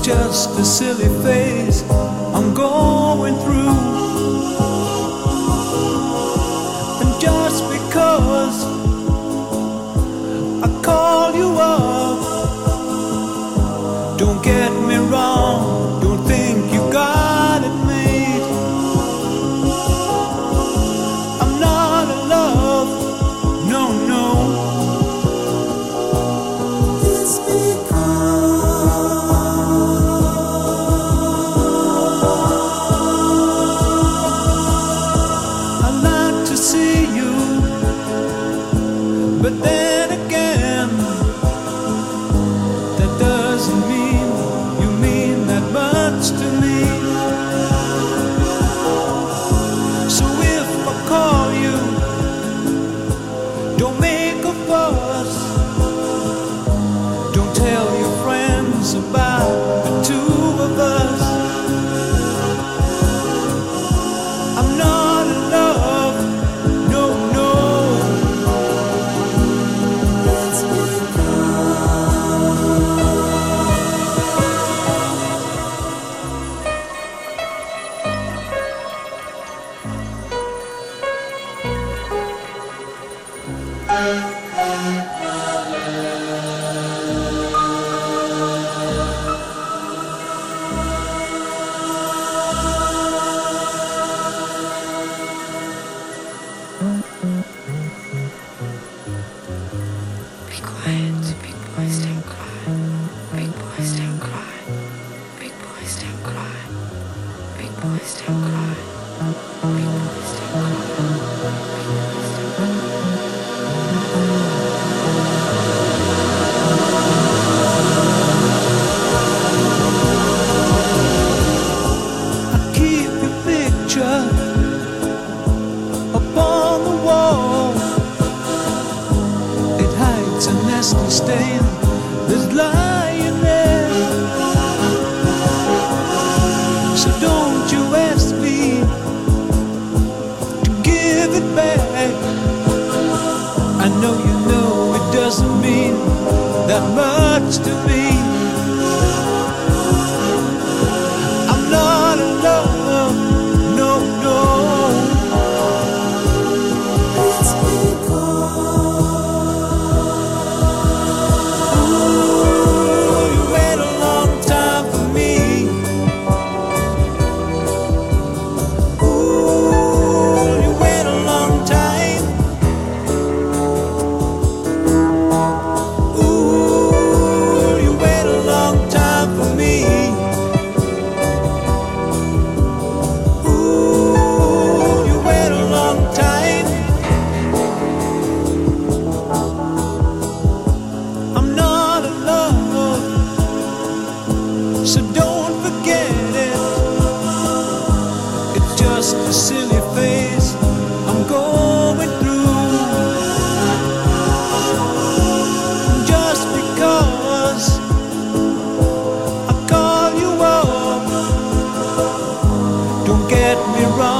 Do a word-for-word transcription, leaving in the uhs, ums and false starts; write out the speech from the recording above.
just a silly phase I'm going through. And just because I call you up, don't get me wrong, don't think you got it made. I'm not in love, no, no. It's but then again, that doesn't mean you mean that much to me. So if I call you, don't make a fuss. Don't tell your friends about the two of us. I'm not in love, no, no. Be quiet, big boys don't cry. Big boys don't cry. Big boys don't cry. Big boys don't cry. Big boys don't cry. I keep your picture upon the wall. It hides a nasty stain that's lying there. So don't you ask me to give it back. I know you know it doesn't mean that much to me. I'm not in love, no, no. It's ooh, you wait a long time for me. Ooh, you wait a long time. Ooh, you wait a long time for me. Ooh, you wait a long time. I'm not in love, so don't forget it. It's just a silly phase I'm going through. Just because I call you up, don't get me wrong.